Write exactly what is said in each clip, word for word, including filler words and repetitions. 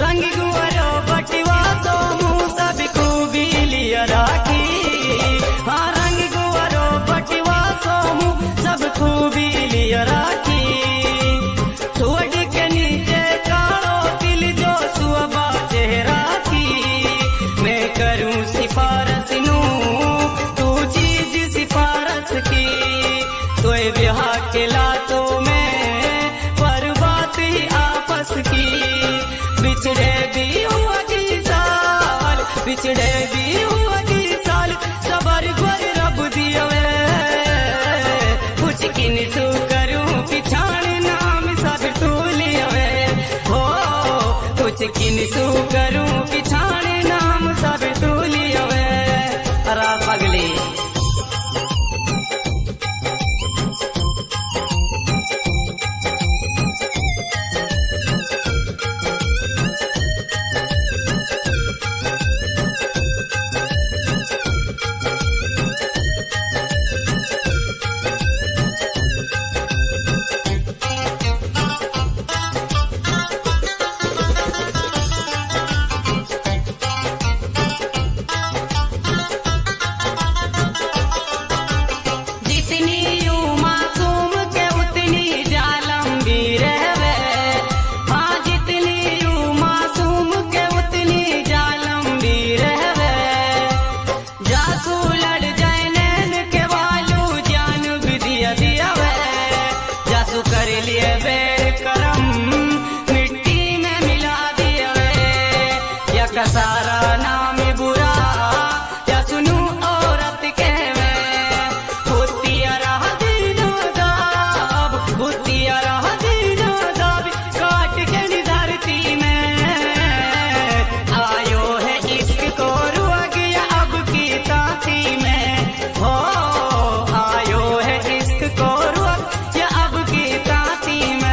रंग गुवरो बटवा तो मुँह सब खूबी लिया राखी। हाँ रंग गुवरो बटवा तो मुँह सब खूबी लिया राखी। ठोड के नीचे कालो तिल जो सुबा चेहरा की। मैं करूँ सिफारस नू तू चीज सिफारस की। तो ब्याह के लातों में पर बात ही आपस की। बिछड़े भी हुआ की साल बिछड़े भी हुआ की साल सबर गोर रब दिया कुछ किन तू करूं पिछाड़ नाम सब तू लिया हो। कुछ किन तू करूं पिछाड़ नाम सब तू लिया अरा पगली। कर लिए बेर करम मिट्टी में मिला दिया या कसारा नाम बुरा या सुनू औरत के बुतिया रह दीनो दाब बुतिया रह दीनो दाब काट के धरती में आयो है इश्क को रुआ गया अब की ताती में हो। आयो है इश्क को रुआ या अब की ताती में।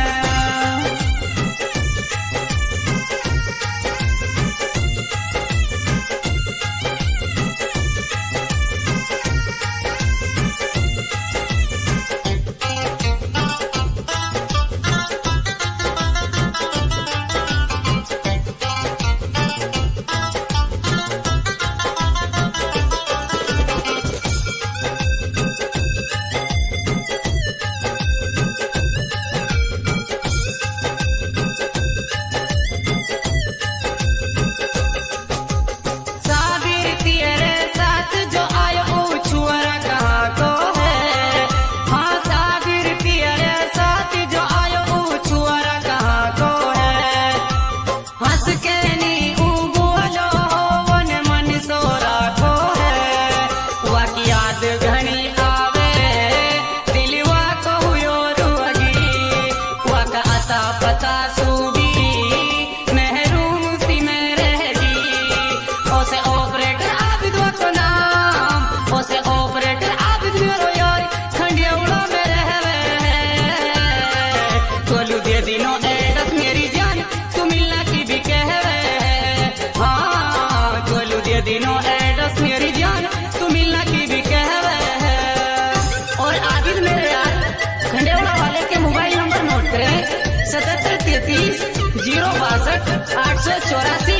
दिनों एड्रेस मेरी जान तू मिलना की भी कह रहे हैं। और आदिल मेरे यार खंडेवाला वाले के मोबाइल नंबर नोट करें सतहत्तर तैतीस जीरो बासठ आठ सौ चौरासी।